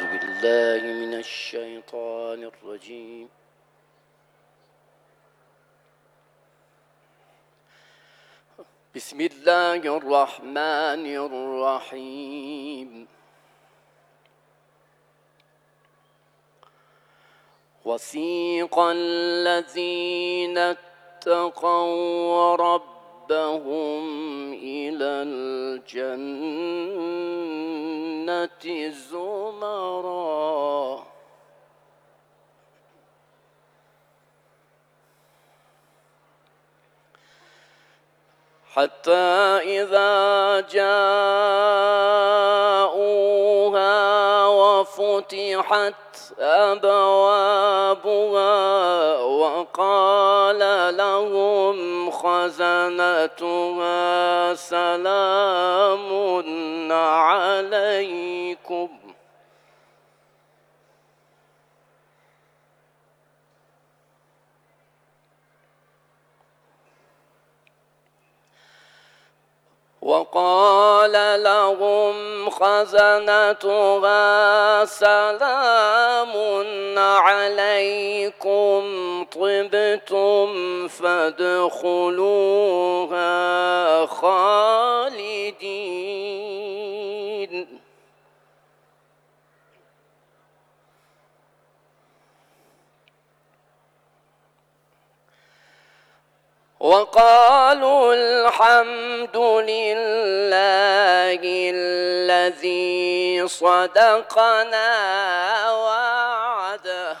أعوذ بالله من الشيطان الرجيم. بسم الله الرحمن الرحيم. وسيق الذين اتقوا ربهم إلى الجنة زمرا حتى إذا جاءوها وفتحت أبوابها وقال لهم خزنتها سلام عليكم طبتم فادخلوها خالدين. وقالوا الحمد لله الذي صدقنا وعده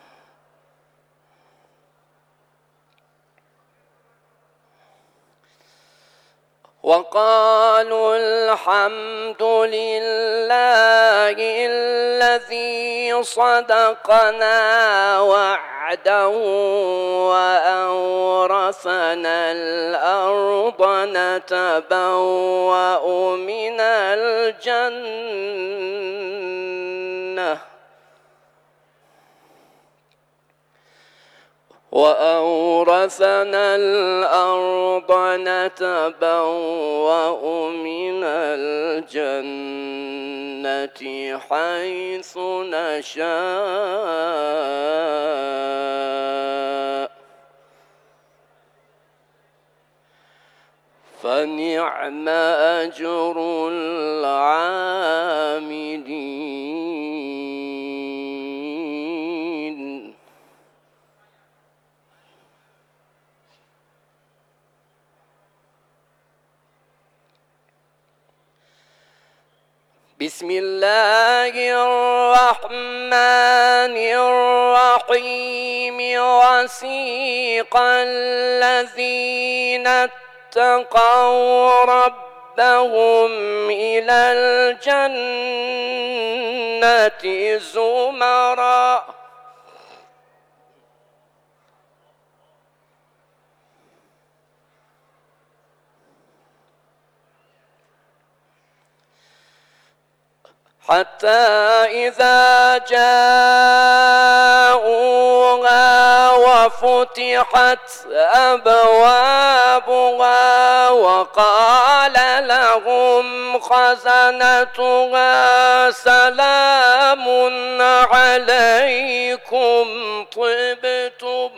وقالوا الحمد لله الذي صدقنا وعده وأورثنا الأرض نتبوأ من الجنة وأورثنا الأرض نتبوأ من الجنة حيث نشاء فنعم أجر العاملين. بسم الله الرحمن الرحيم. وسيق الذين اتقوا ربهم إلى الجنة زمرا حتى إذا جاءوها وفتحت أبوابها وقال لهم خزنتها سلام عليكم طبتم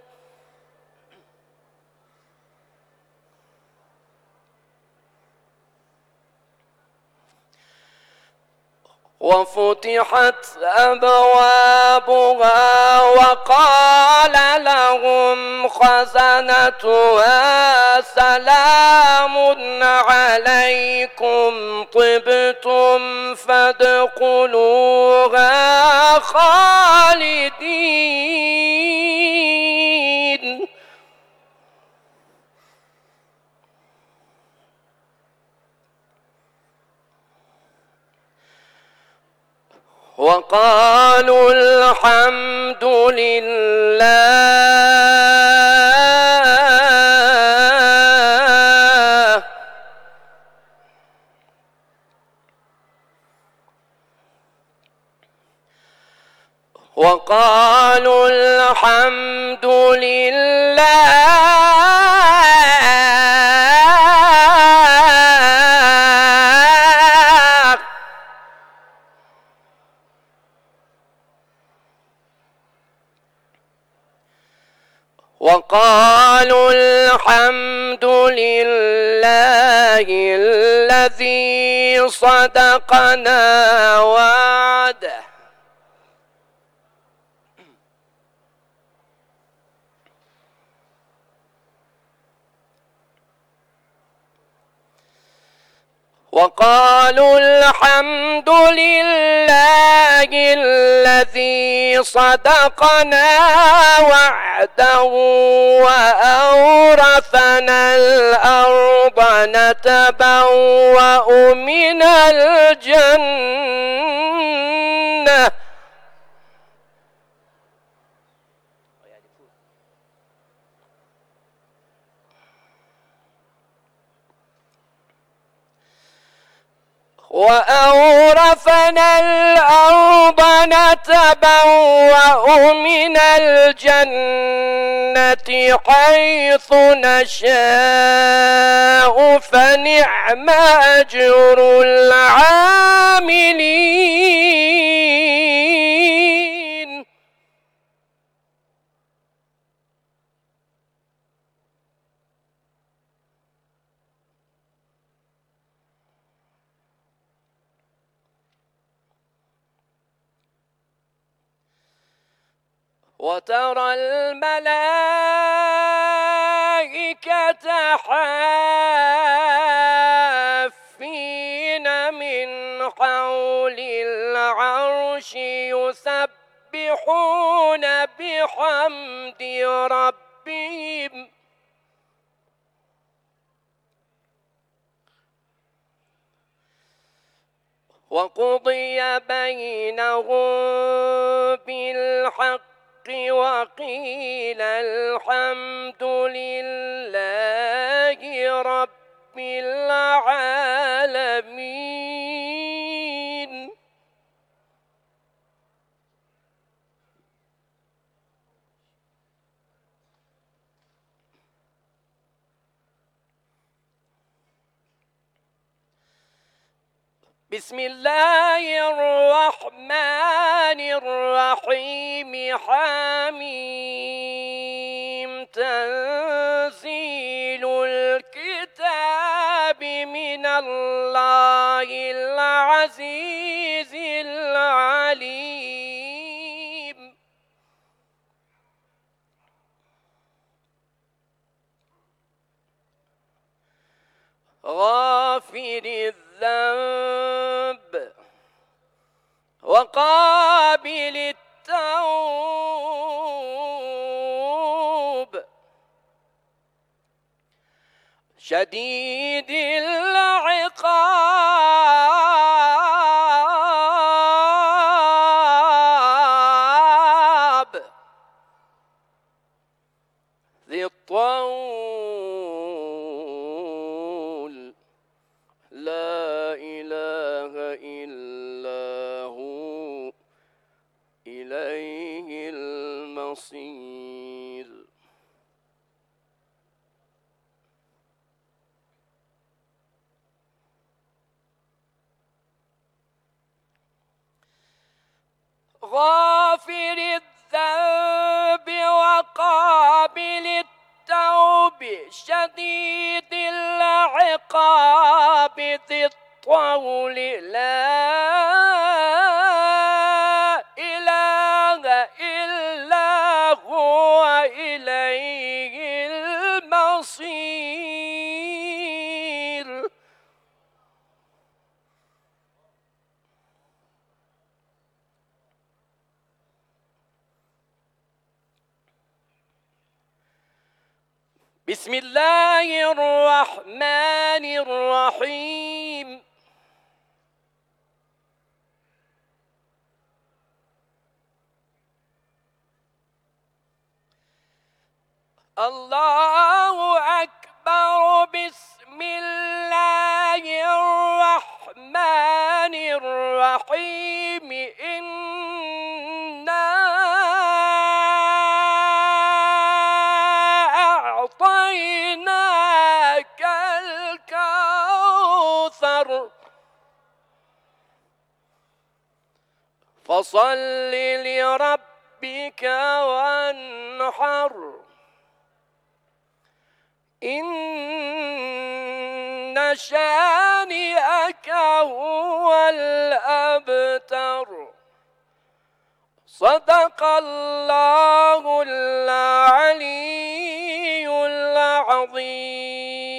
وفتحت أبوابها وقال لهم خزنتها سلام عليكم طبتم فادخلوها خالدين. وقالوا الحمد لله وقالوا الحمد لله وقالوا الحمد لله الذي صدقنا وعده وقالوا الحمد لله الذي صدقنا وعده وأورثنا الأرض نتبوأ من الجنة وأورثنا الأرض نتبوأ من الجنة حيث نشاء فنعم أجر العاملين وترى الملائكة حافين من حول العرش يسبحون بحمد ربهم وقضي بينهم بالحق وقيل الحمد لله رب العالمين بسم الله الرحمن الرحيم حميم تنزيل الكتاب من الله العزيز العليم غافر الذنب وقابل التوب شديد العقاب ذي الطول لا إله إلا هو إليه المصير غافر الذنب وقابل التوب شديد العقاب ذي الطول لا إله إلا هو إليه المصير بسم الله الرحمن الرحيم الله أكبر بسم الله الرحمن الرحيم إنا أعطيناك الكوثر فصل لربك وانحر إن شانئك هو الأبتر. صدق الله العلي العظيم.